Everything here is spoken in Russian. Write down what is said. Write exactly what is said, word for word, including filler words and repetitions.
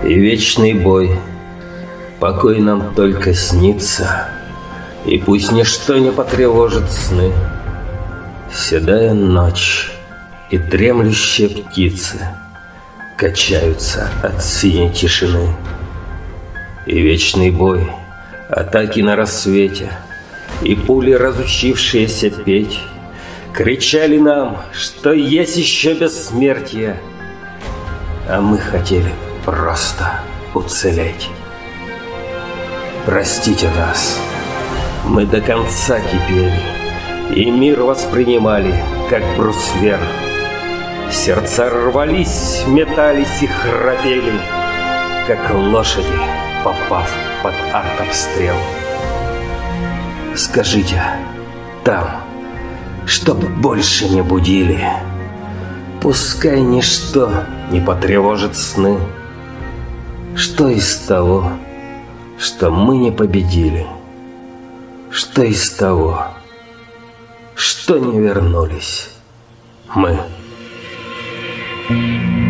и вечный бой. Покой нам только снится, и пусть ничто не потревожит сны. Седая ночь и дремлющие птицы качаются от синей тишины. И вечный бой, атаки на рассвете, и пули, разучившиеся петь, кричали нам, что есть еще бессмертие, а мы хотели просто уцелеть. Простите нас, мы до конца кипели, и мир воспринимали, как бруствер. Сердца рвались, метались и храпели, как лошади, попав под артобстрел. Скажите там, чтоб больше не будили, пускай ничто не потревожит сны. Что из того, что мы не победили? Что из того, что не вернулись мы?